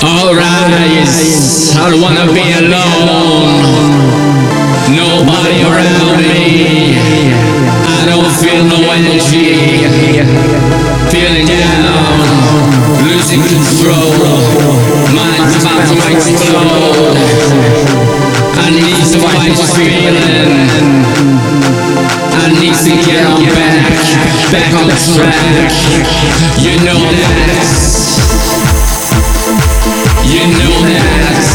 Alright, I don't wanna be alone. Nobody around me. I don't feel no energy. Feeling down, losing control. Mind's about to explode. I need to fight this feeling. I need to get on back on track. You know that. You know that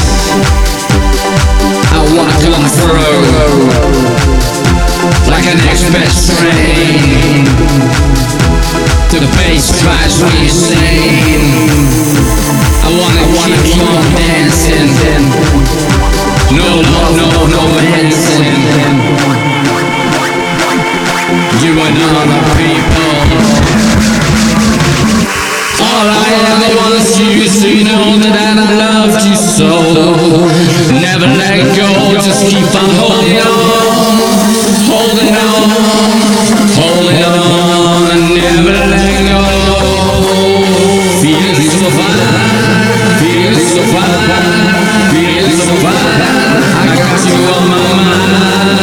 I wanna come through like an express train. The bass drives me insane. I wanna keep on dancing. No love, no dancing. You and other people. All I ever wants you to know that I loved you so. Never let go, just keep on holding on, holding on, holding on, and never let go. Feeling so fine, feeling so fine, feeling so fine. I got you on my mind,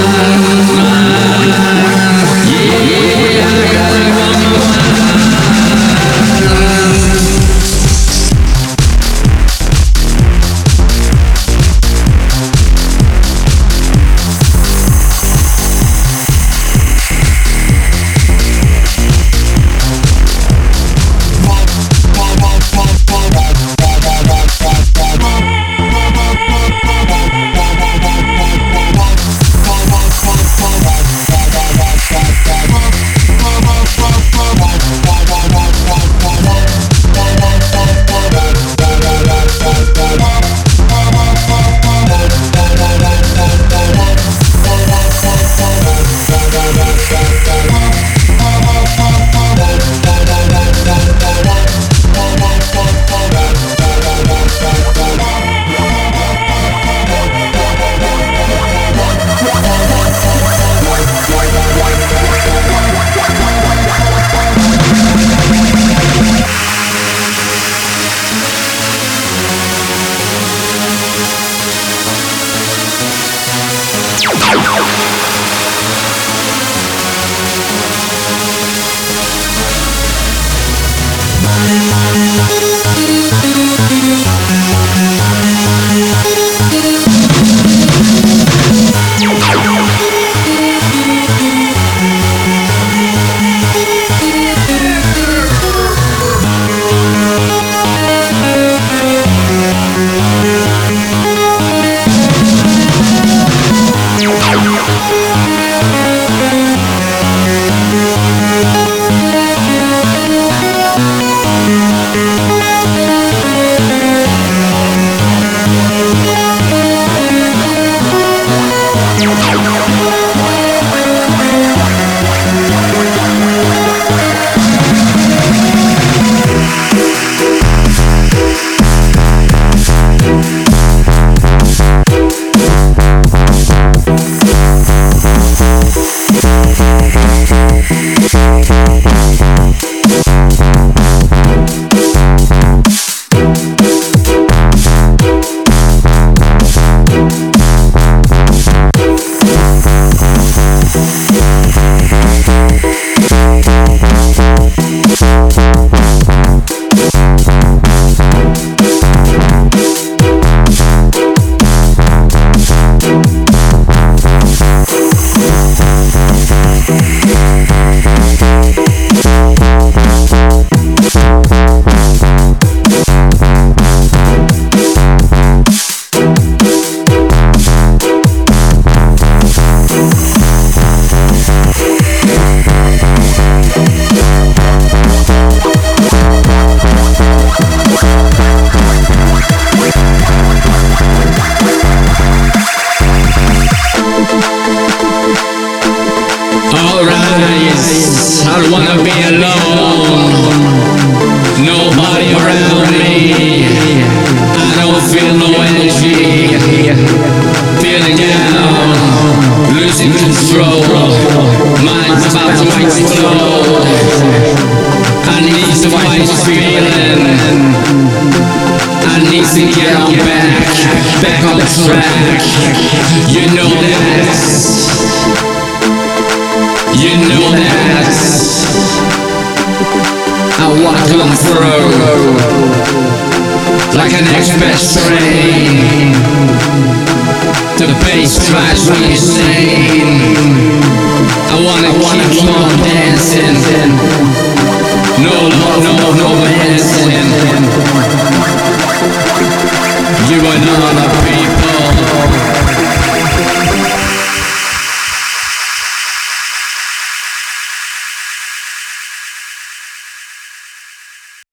yeah, I got you on my mind. I don't wanna be alone. Nobody around me. I don't feel no energy. Feeling down, losing control. Mind's about to explode. I need to fight this feeling. I get back on track. You know that. You know that. I wanna come through like an express train. The bass drives me insane. I wanna keep on dancing. No dancing. You are not a